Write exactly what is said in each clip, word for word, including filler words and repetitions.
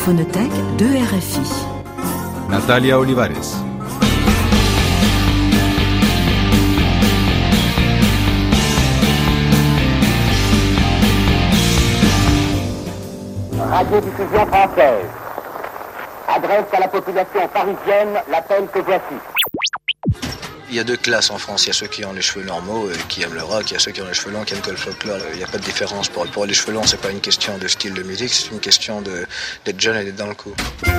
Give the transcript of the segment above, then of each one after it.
Phonothèque de R F I. Natalia Olivares. Radiodiffusion française adresse à la population parisienne l'appel que voici. Il y a deux classes en France. Il y a ceux qui ont les cheveux normaux et qui aiment le rock. Il y a ceux qui ont les cheveux longs qui aiment que le folklore. Il n'y a pas de différence. Pour, pour les cheveux longs, c'est pas une question de style de musique, c'est une question de, d'être jeune et d'être dans le coup.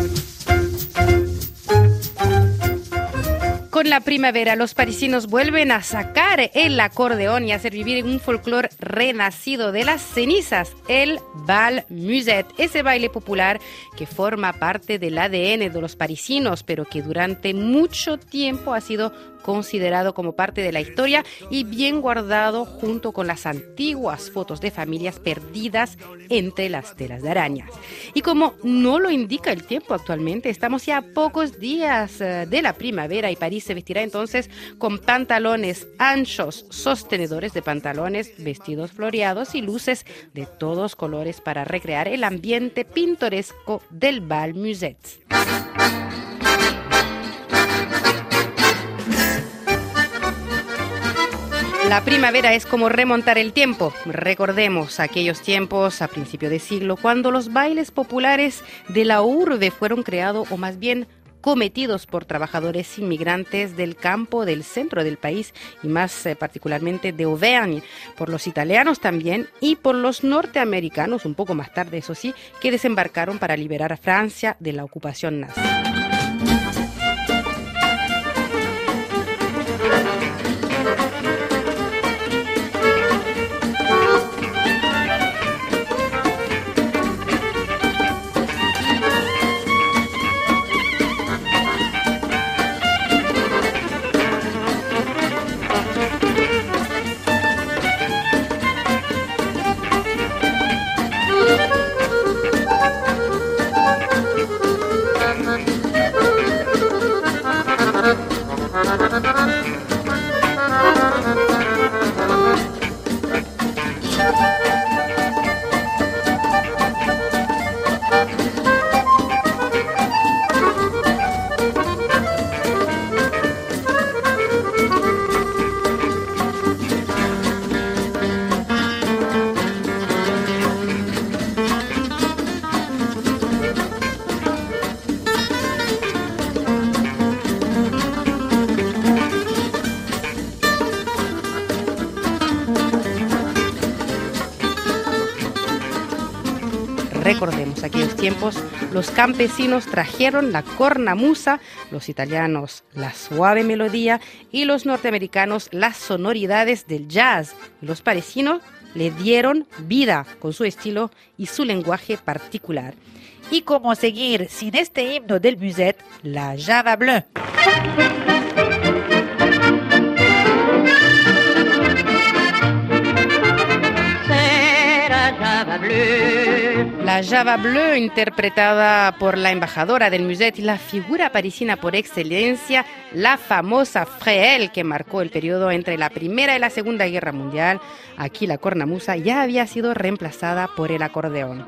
Con la primavera, los parisinos vuelven a sacar el acordeón y a hacer vivir un folclore renacido de las cenizas, el Bal Musette, ese baile popular que forma parte del A D N de los parisinos, pero que durante mucho tiempo ha sido considerado como parte de la historia y bien guardado junto con las antiguas fotos de familias perdidas entre las telas de araña. Y como no lo indica el tiempo actualmente, estamos ya a pocos días de la primavera y París se vestirá entonces con pantalones anchos, sostenedores de pantalones, vestidos floreados y luces de todos colores para recrear el ambiente pintoresco del Bal Musette. La primavera es como remontar el tiempo. Recordemos aquellos tiempos a principio de siglo cuando los bailes populares de la urbe fueron creados o más bien cometidos por trabajadores inmigrantes del campo del centro del país y más eh, particularmente de Auvergne, por los italianos también y por los norteamericanos, un poco más tarde eso sí, que desembarcaron para liberar a Francia de la ocupación nazi. Recordemos aquellos tiempos, los campesinos trajeron la cornamusa, los italianos la suave melodía y los norteamericanos las sonoridades del jazz. Los parisinos le dieron vida con su estilo y su lenguaje particular. Y cómo seguir sin este himno del Musette, la Java Bleu. La Java Bleu, interpretada por la embajadora del Musette y la figura parisina por excelencia, la famosa Fréhel, que marcó el periodo entre la Primera y la Segunda Guerra Mundial. Aquí la cornamusa ya había sido reemplazada por el acordeón.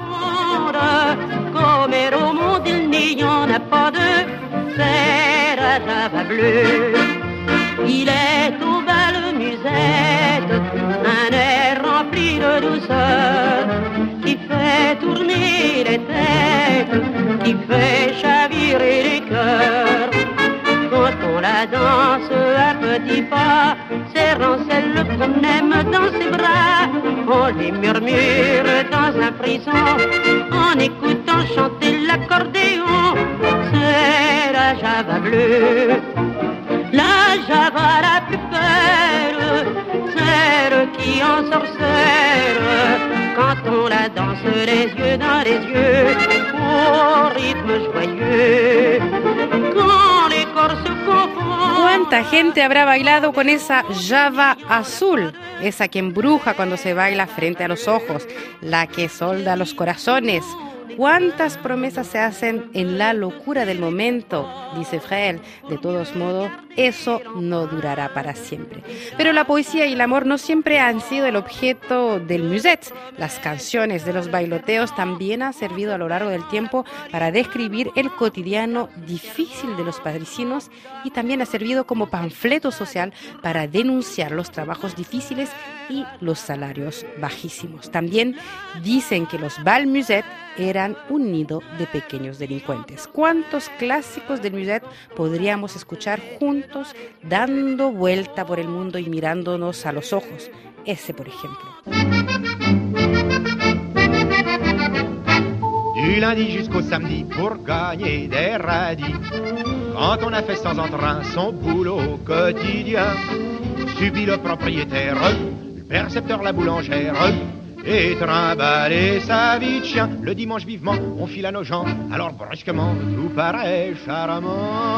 Il est au bal Musette, un air rempli de douceur, qui fait tourner les têtes, qui fait chavirer les cœurs. Quand on la danse à petits pas, serrant celle qu'on aime dans ses bras, on les murmure dans un frisson, en écoutant chanter l'accordéon. C'est la Java bleue, la Java la plus belle, celle qui ensorcelle, quand on la danse les yeux dans les yeux, au rythme joyeux, quand les corps se confondent. ¿Cuánta gente habrá bailado con esa Java azul? Esa que embruja cuando se baila frente a los ojos, la que solda los corazones. ¿Cuántas promesas se hacen en la locura del momento? Dice Frel. De todos modos, eso no durará para siempre. Pero la poesía y el amor no siempre han sido el objeto del musette. Las canciones de los bailoteos también han servido a lo largo del tiempo para describir el cotidiano difícil de los parisinos y también ha servido como panfleto social para denunciar los trabajos difíciles y los salarios bajísimos. También dicen que los bal musette eran un nido de pequeños delincuentes. ¿Cuántos clásicos del musette podríamos escuchar juntos dando vuelta por el mundo y mirándonos a los ojos? Ese, por ejemplo. Du lundi jusqu'au samedi pour gagner des radis. Quand on a fait sans entrain son boulot quotidien, subit le propriétaire, le percepteur, la boulangère, et trimballer sa vie de chien. Le dimanche vivement, on file à nos gens, alors brusquement, tout paraît charmant.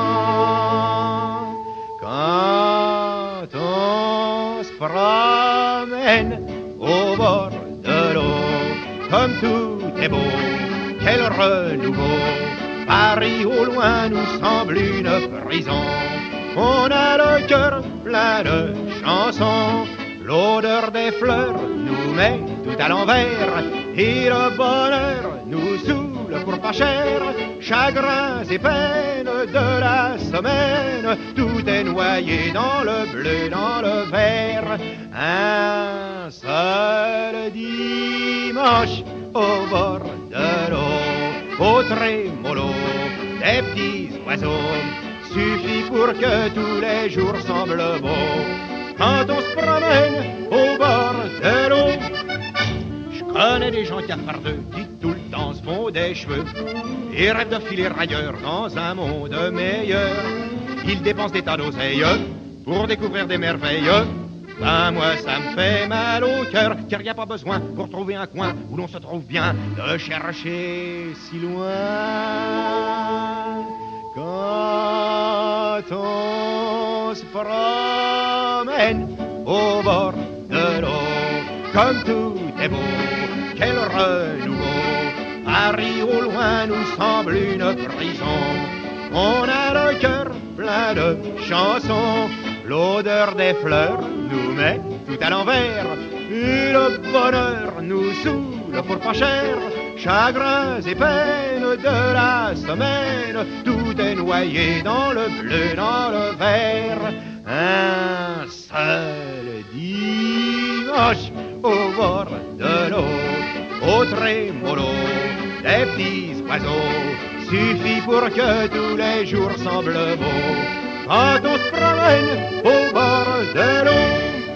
Quand on se promène au bord de l'eau, comme tout est beau, quel renouveau. Paris au loin nous semble une prison. On a le cœur plein de chansons. L'odeur des fleurs nous met tout à l'envers. Et le bonheur nous saoule pour pas cher. Chagrins et peines de la semaine, tout est noyé dans le bleu, dans le vert. Un seul dimanche au bord de l'eau, au trémolo des petits oiseaux, suffit pour que tous les jours semblent beaux. Quand on se promène au bord de l'eau, je connais des gens cafardeux qui tout le temps se font des cheveux et rêvent de filer ailleurs dans un monde meilleur. Ils dépensent des tas d'oseilles pour découvrir des merveilles. Ben moi ça me fait mal au cœur, car y a pas besoin pour trouver un coin où l'on se trouve bien de chercher si loin. Quand on se promène au bord de l'eau, comme tout est beau, quel renouveau. Paris au loin nous semble une prison. On a le cœur plein de chansons. L'odeur des fleurs nous met tout à l'envers. Et le bonheur nous saoule pour pas cher. Chagrins et peines de la semaine, tout est noyé dans le bleu, dans le vert. Un seul dimanche au bord de l'eau, au trémolo des petits oiseaux, suffit pour que tous les jours semblent beaux. Quand on se promène au bord de l'eau.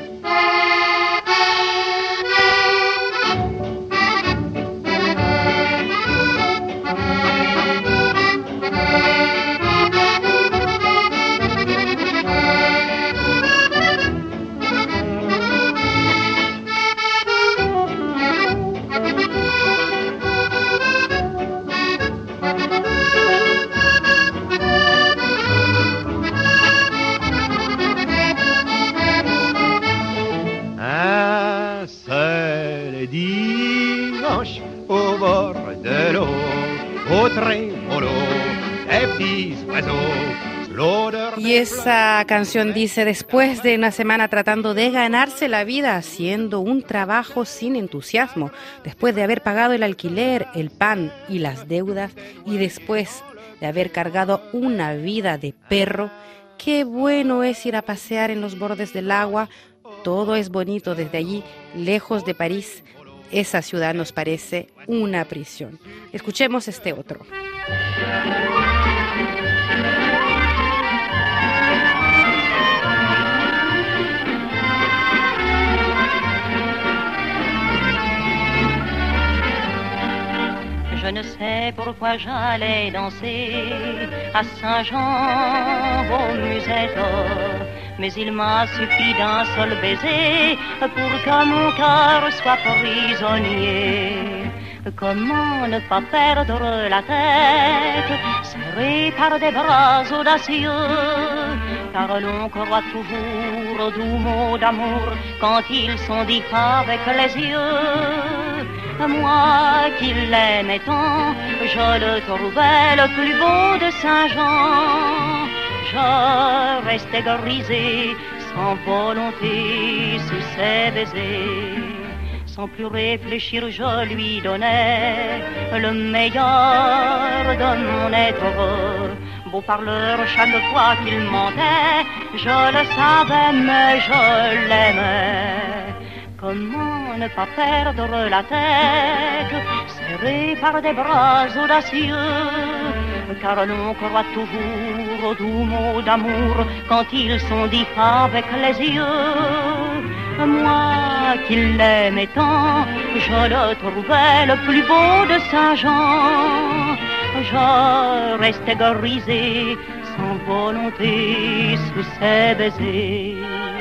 Au bord de l'eau, au trémolo, des petits oiseaux. Y esa canción dice: después de una semana tratando de ganarse la vida haciendo un trabajo sin entusiasmo, después de haber pagado el alquiler, el pan y las deudas, y después de haber cargado una vida de perro, qué bueno es ir a pasear en los bordes del agua. Todo es bonito desde allí, lejos de París. Esa ciudad nos parece una prisión. Escuchemos este otro. Je ne sais pourquoi j'allais danser à Saint-Jean au musette, mais il m'a suffi d'un seul baiser pour que mon cœur soit prisonnier. Comment ne pas perdre la tête, serré par des bras audacieux, car l'on croit toujours aux doux mots d'amour quand ils sont dits avec les yeux. Moi qui l'aimais tant, je le trouvais le plus beau de Saint-Jean. Je restais grisé, sans volonté, sous ses baisers. Sans plus réfléchir, je lui donnais le meilleur de mon être heureux. Beau parleur, chaque fois qu'il mentait, je le savais, mais je l'aimais. Comment ne pas perdre la tête, serré par des bras audacieux, car l'on croit toujours aux doux mots d'amour quand ils sont dits avec les yeux. Moi qui l'aimais tant, je le trouvais le plus beau de Saint-Jean. Je restais grisé, sans volonté, sous ses baisers.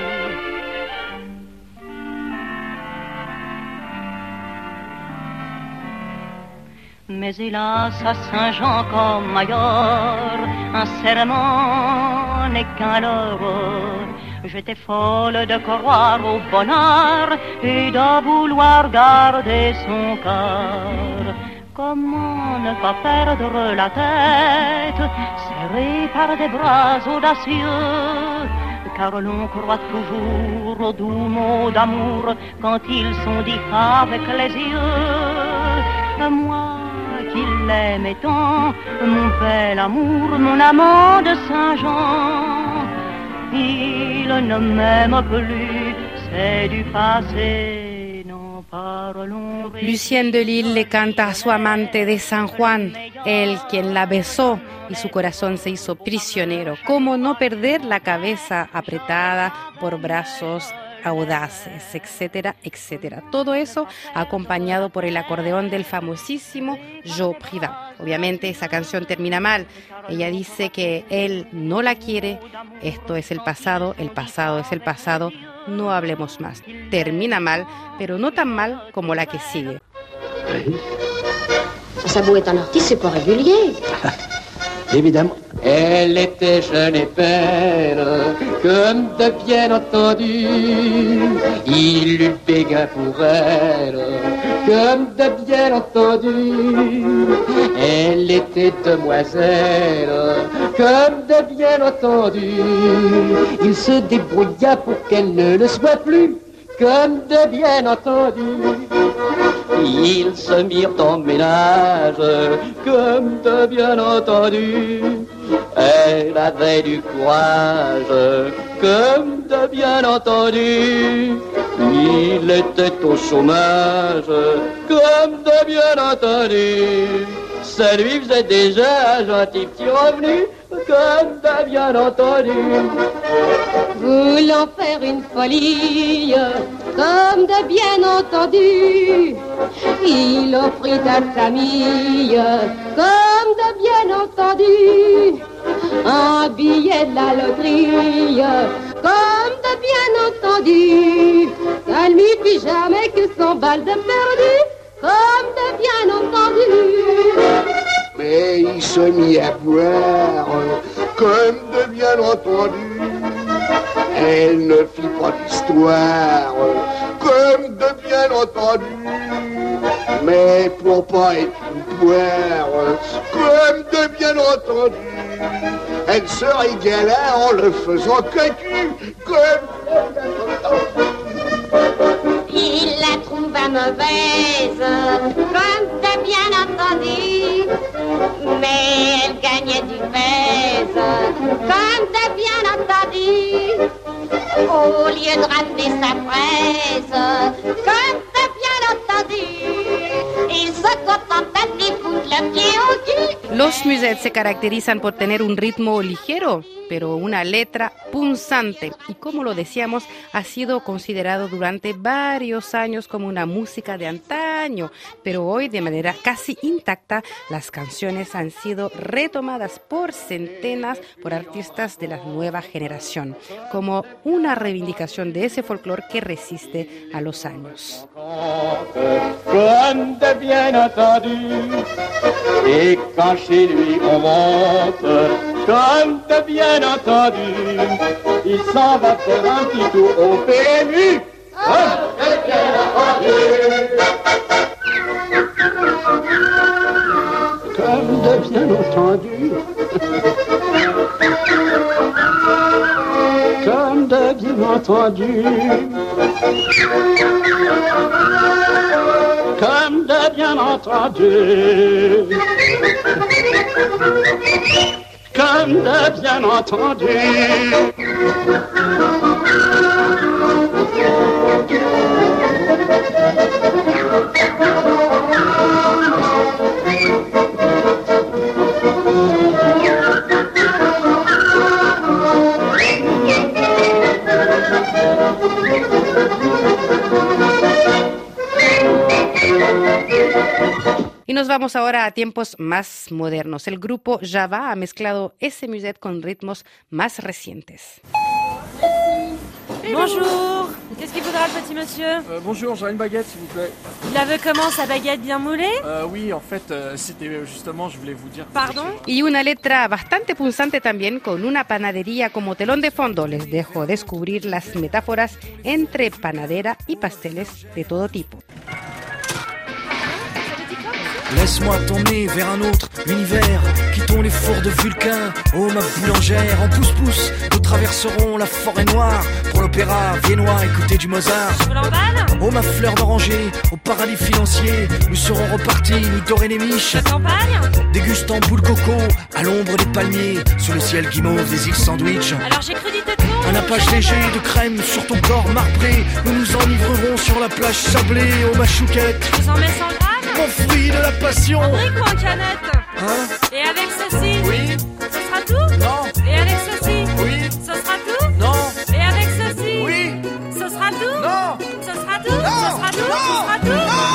Mais hélas, à Saint-Jean comme ailleurs, un serment n'est qu'un leurre. J'étais folle de croire au bonheur et de vouloir garder son cœur. Comment ne pas perdre la tête, serré par des bras audacieux, car l'on croit toujours aux doux mots d'amour quand ils sont dits avec les yeux. Moi qui l'aimais tant, mon bel amour, mon amant de Saint-Jean, il ne m'aime plus, c'est du passé, n'en parlons plus. Lucien de Lille le canta a su amante de San Juan, él quien la besó y su corazón se hizo prisionero. ¿Cómo no perder la cabeza apretada por brazos audaces, etcétera, etcétera? Todo eso acompañado por el acordeón del famosísimo Jo Privat. Obviamente esa canción termina mal. Ella dice que él no la quiere, esto es el pasado, el pasado es el pasado, no hablemos más. Termina mal, pero no tan mal como la que sigue. Sabot est un artiste, c'est pas régulier. Évidemment. Elle était jeune et belle, comme de bien entendu. Il eut béguin pour elle, comme de bien entendu. Elle était demoiselle, comme de bien entendu. Il se débrouilla pour qu'elle ne le soit plus, comme de bien entendu. Ils se mirent en ménage, comme de bien entendu. Elle avait du courage, comme de bien entendu. Il était au chômage, comme de bien entendu. Ça lui faisait déjà un gentil petit revenu, comme de bien entendu. Voulant faire une folie, comme de bien entendu, il offrit à sa famille, comme de bien entendu, un billet de la loterie, comme de bien entendu. Ça ne lui fit jamais que cent balles de perdu, comme de bien entendu. Mais il se mit à boire, comme de bien entendu. Elle ne fit pas d'histoire, comme de bien entendu. Mais pour pas être une poire, comme de bien entendu, elle se régala en le faisant cocu, comme de bien entendu. Il la trouva mauvaise, comme de bien entendu, mais elle gagnait du pèse, comme de bien entendu. Au lieu de ramener sa fraise, comme de bien entendu, il se contenta de foutre le pied au cul. Los Musette se caracterizan por tener un ritmo ligero, pero una letra punzante. Y como lo decíamos, ha sido considerado durante varios años como una música de antaño. Pero hoy, de manera casi intacta, las canciones han sido retomadas por centenas por artistas de la nueva generación, como una reivindicación de ese folclore que resiste a los años. Comme de bien entendu, et quand chez lui on monte, comme de bien entendu, il s'en va faire un petit tour au P M U, comme de bien entendu. Comme de bien entendu, comme de bien entendu, comme de bien entendu, comme de bien entendu. Y nos vamos ahora a tiempos más modernos. El grupo Java ha mezclado ese musette con ritmos más recientes. Bonjour, qu'est-ce qu'il voudra le petit monsieur? euh, Bonjour, j'aurais une baguette s'il vous plaît. Il la veut comment, sa baguette bien moulée? euh, Oui, en fait, euh, c'était justement, je voulais vous dire... Pardon? Y una letra bastante punzante también, con una panadería como telón de fondo. Les dejo descubrir las metáforas entre panadera y pasteles de todo tipo. Laisse-moi t'emmener vers un autre univers. Quittons les fours de Vulcain. Oh ma boulangère, en pouce-pouce, nous traverserons la forêt noire pour l'opéra viennois, écouter du Mozart. Oh ma fleur d'oranger, au paradis financier, nous serons repartis, nous dorer les miches. Dégustant boule coco, à l'ombre des palmiers, sous le ciel guimauve des îles Sandwich. Alors j'ai cru dire tout. Un nappage léger de crème sur ton corps marbré. Nous nous enivrerons sur la plage sablée. Oh ma chouquette, Je vous en mets cent grammes. mon fruit de la passion. En brique ou en canette? Hein? Et avec ceci? Oui. Ce sera tout? Non. Et avec ceci? Oui. Ce sera tout? Non. Et avec ceci? Oui. Ce sera tout? Non. Ce sera tout? Ce sera tout? Ce sera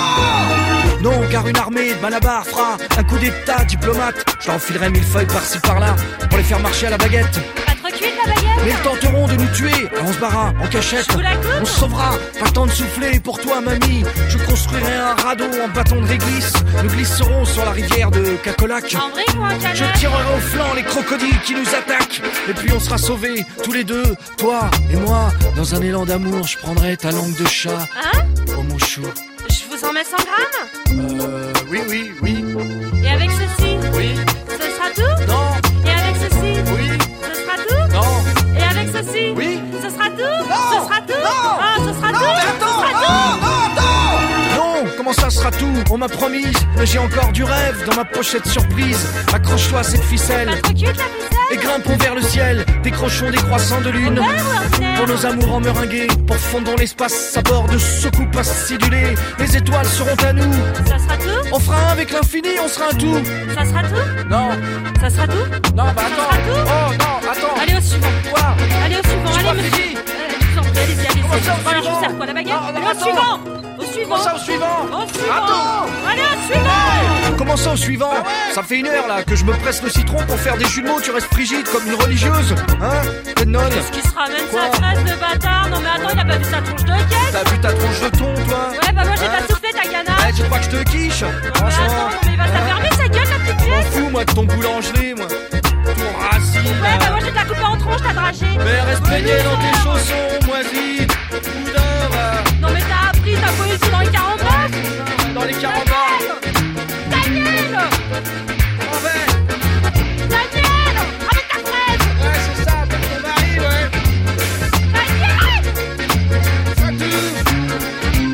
tout? Non, car une armée de Malabar fera un coup d'état diplomate. Je leur enfilerai mille feuilles par-ci par-là pour les faire marcher à la baguette. Pas trop cuite la baguette? Mais ils tenteront de nous tuer. Alors on se barra en cachette. Je vous la coupe. On se sauvera. Pas le temps de souffler. Pour toi, mamie, je construirai un radeau en bâton de réglisse. Nous glisserons sur la rivière de Cacolac. En brique ou en canette? Je tirerai au flanc les crocodiles qui nous attaquent. Et puis on sera sauvés, tous les deux, toi et moi. Dans un élan d'amour, je prendrai ta langue de chat. Hein? Oh mon chou. Je vous en mets cent grammes? Euh, oui, oui, oui. Et avec ceci? Oui. Ce sera tout? Non. Et avec ceci? Oui. Ce sera tout? Non. Et avec ceci? Oui. Ce sera tout? Non. Ce sera tout? Non. Ah, ce sera Non, tout? mais Ce attends. sera tout? Non, non, non. Comment ça sera tout? On m'a promis, mais j'ai encore du rêve dans ma pochette surprise. Accroche-toi à cette ficelle. Pas trop cute la ficelle? Et grimpons vers le ciel, décrochons des croissants de lune. Pour nos amours en meringués, pour fondons l'espace à bord de soucoupes acidulées. Les étoiles seront à nous. Ça sera tout? On fera un avec l'infini, on sera un tout. Ça sera tout? Non, Ça sera tout? non, bah Ça attends. sera tout? Oh non, attends. Allez au suivant. Quoi? Allez au suivant. C'est Allez pas monsieur. fini. Euh, je vous en prie, allez-y, allez-y. Comment ça, au Bon, alors je vous suivant? sers quoi, la baguette? Non, non, Allez au attends. suivant. Au suivant. Comment ça au suivant? Au suivant. Attends. Allez au suivant. Comment ça au suivant? Ça fait une heure là que je me presse le citron pour faire des jus de mots. Tu restes frigide comme une religieuse. Hein? T'es une nonne. Qu'est-ce qui se ramène Quoi? sa fraise de bâtard? Non mais attends, il a pas vu sa tronche de caisse? T'as vu ta tronche de thon, toi? Ouais, bah moi j'ai Hein? pas soufflé ta ganache. Eh, tu crois que je te quiche? Non mais Franchement. attends, non mais il va Hein? s'affermer sa gueule la petite Je m'en pièce. fous, moi, de ton boulangerie, moi. Ton racine. Ouais, bah moi j'ai de la coupe en tronche, t'as dragé. Mais reste baigné dans tes chaussons, moisis. Boudin, va. Non mais t'as appris ta poésie dans les quarante-neuf. Dans les carambars. Daniel! En fait. Daniel! Avec ta fraise! Ouais, c'est ça, avec ton mari, ouais. Daniel! Fatou.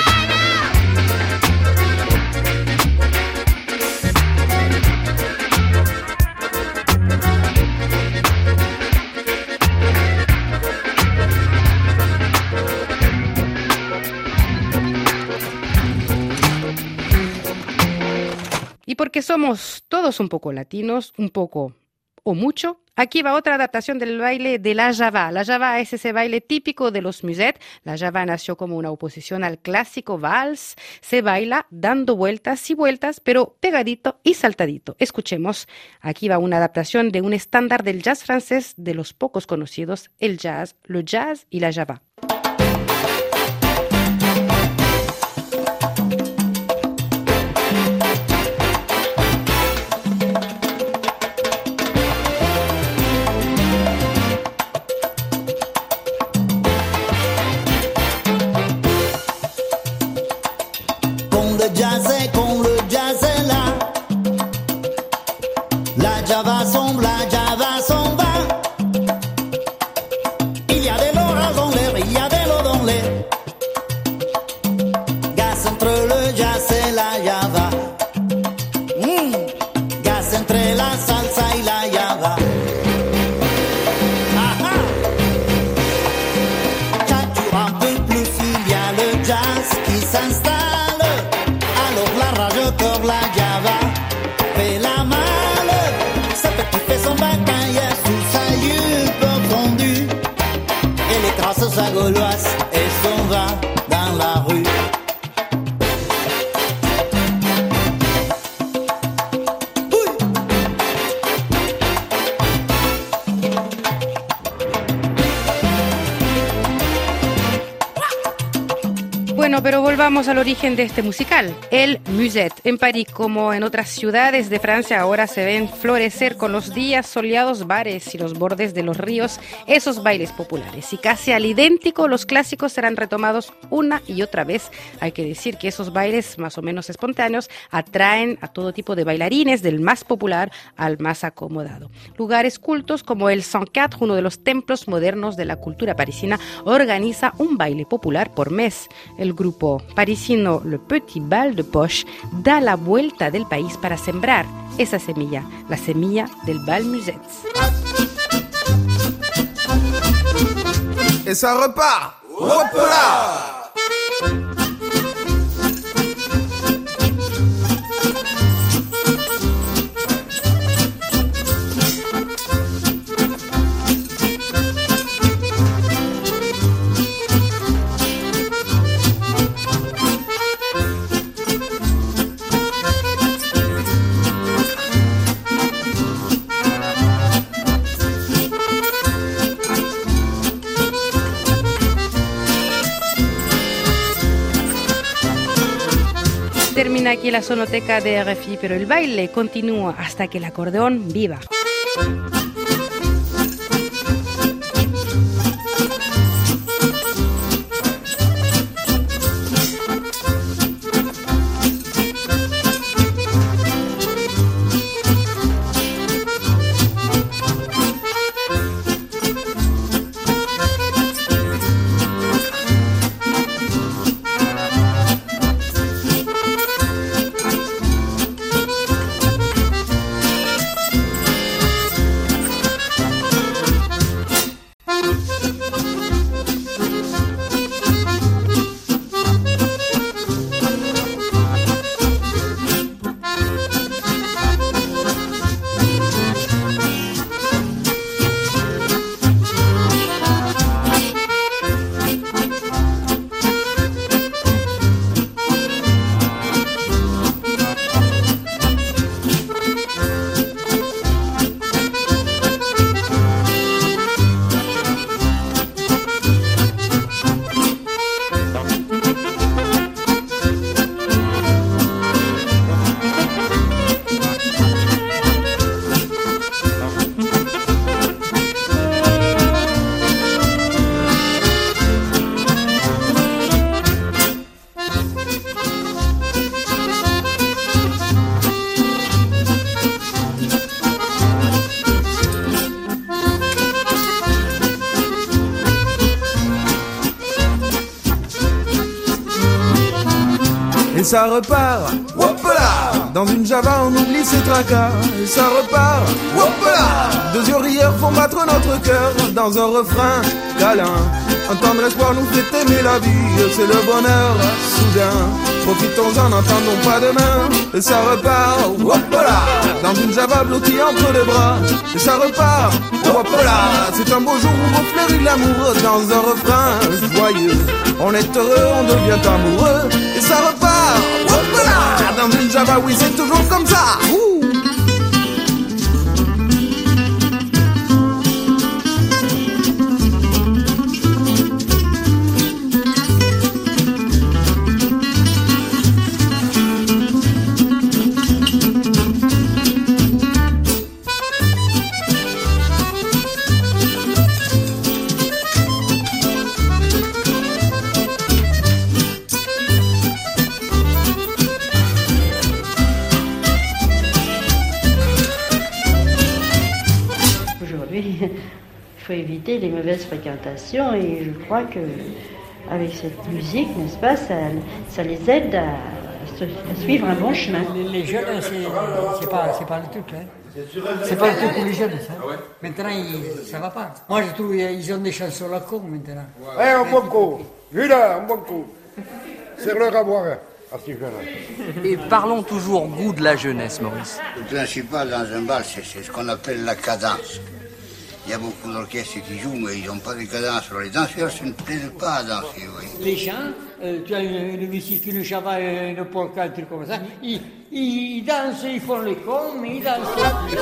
Y porque somos todos un poco latinos, un poco o mucho, aquí va otra adaptación del baile de la Java. La Java es ese baile típico de los musettes. La Java nació como una oposición al clásico vals. Se baila dando vueltas y vueltas, pero pegadito y saltadito. Escuchemos, aquí va una adaptación de un estándar del jazz francés de los pocos conocidos, el jazz, le jazz y la Java. Con le jazz et con le encore la java fait la malle, sa petite fait son bataille sous sa jupe fondue, et les traces sa gauloise et s'en va dans la rue. Bueno, pero volvamos al origen de este musical, el Musette. En París, como en otras ciudades de Francia, ahora se ven florecer con los días soleados bares y los bordes de los ríos esos bailes populares. Y casi al idéntico, los clásicos serán retomados una y otra vez. Hay que decir que esos bailes más o menos espontáneos atraen a todo tipo de bailarines, del más popular al más acomodado. Lugares cultos como el cent quatre, uno de los templos modernos de la cultura parisina, organiza un baile popular por mes. El grupo parisino Le Petit Bal de Poche da la vuelta del país para sembrar esa semilla, la semilla del Bal Musette. Et ça repart. Hop là! Termina aquí la sonoteca de R F I, pero el baile continúa hasta que el acordeón viva. Et ça repart, hop là. Dans une java on oublie ses tracas. Et ça repart, hop là. Deux oreilleurs font battre notre cœur dans un refrain câlin. Un tendre espoir nous fait aimer la vie. C'est le bonheur soudain. Profitons-en, n'entendons pas demain. Et ça repart, hop là. Dans une java blottie entre les bras. Et ça repart, hop là. C'est un beau jour où refleurit l'amour dans un refrain joyeux. On est heureux, on devient amoureux. Et ça repart, hop là. Dans une java, oui, c'est toujours comme ça. Ouh. Il faut éviter les mauvaises fréquentations et je crois que avec cette musique, n'est-ce pas, ça, ça les aide à, à suivre un bon chemin. Les, les jeunes, c'est pas, c'est pas le truc. Hein. C'est pas le truc pour les jeunes. Ça. Ah ouais. Maintenant, ils, ça va pas. Moi, je trouve qu'ils ont des chansons à la con maintenant. Eh, un bon coup. Lui là, un bon coup. C'est leur à boire. Et parlons toujours goût de la jeunesse, Maurice. Le principal dans un bal, c'est ce qu'on appelle la cadence. Il y a beaucoup d'orchestres qui jouent, mais ils n'ont pas de cadence. Alors les danseurs ne se plaisent pas à danser, oui. Les chants, euh, tu as une, une musique, une chava, une polka, un truc comme ça, ils, ils dansent, ils font les cons, mais ils dansent.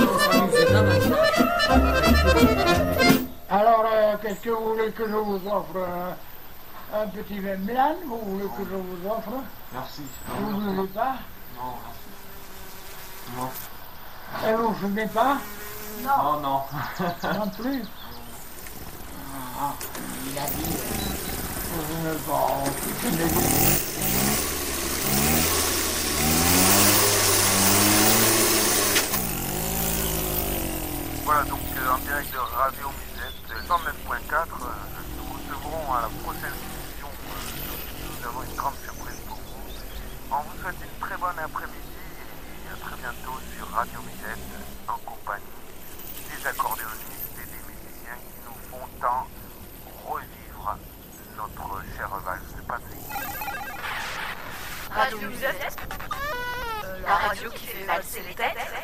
Alors, euh, qu'est-ce que vous voulez que je vous offre? euh, Un petit vin blanc, vous voulez que je vous offre? Merci. Vous ne voulez pas? Non, merci. Non. Et vous ne fumez pas? Non, non. Non plus. Ah, il a dit. Euh, bon, voilà donc euh, en direct de Radio Musette cent neuf point quatre. Euh, nous recevrons à la prochaine émission. Euh, nous avons une grande surprise pour vous. On vous souhaite une très bonne après-midi et à très bientôt sur Radio Musette en compagnie des accordéonistes et des musiciens qui nous font tant revivre notre chère valse passée. Radio Musette, la radio qui fait valser les têtes.